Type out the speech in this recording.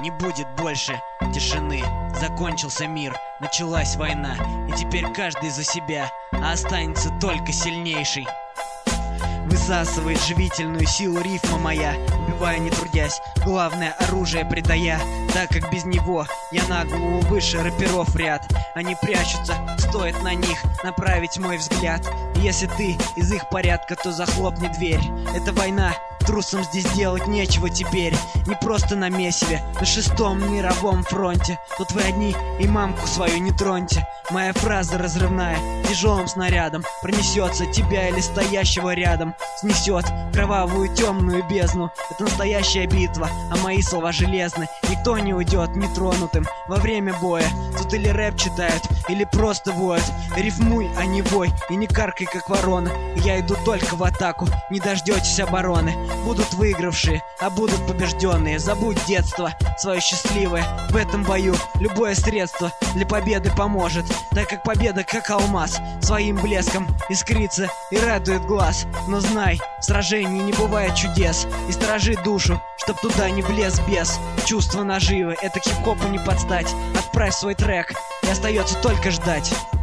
не будет больше тишины. Закончился мир, началась война, и теперь каждый за себя, а останется только сильнейший. Высасывает живительную силу рифма моя, убивая не трудясь, главное оружие предая, так как без него я на голову выше рэперов ряд. Они прячутся, стоит на них направить мой взгляд. И если ты из их порядка, то захлопни дверь. Это война, трусам здесь делать нечего теперь. Не просто на месиве, на 6-м мировом фронте. Тут вы одни и мамку свою не троньте. Моя фраза разрывная, тяжелым снарядом пронесется тебя или стоящего рядом, снесет кровавую темную бездну. Это настоящая битва, а мои слова железны. Никто не уйдет нетронутым во время боя. Тут или рэп читают, или просто воют. Рифмуй, а не вой, и не каркай, как ворона. Я иду только в атаку, не дождетесь обороны. Будут выигравшие, а будут побежденные. Забудь детство свое счастливое. В этом бою любое средство для победы поможет, так как победа как алмаз, своим блеском искрится и радует глаз. Но знай, в сражении не бывает чудес, и сторожи душу, чтоб туда не влез бес. Чувство наживы, это хип-хопу не подстать. Отправь свой трек, и остается только ждать.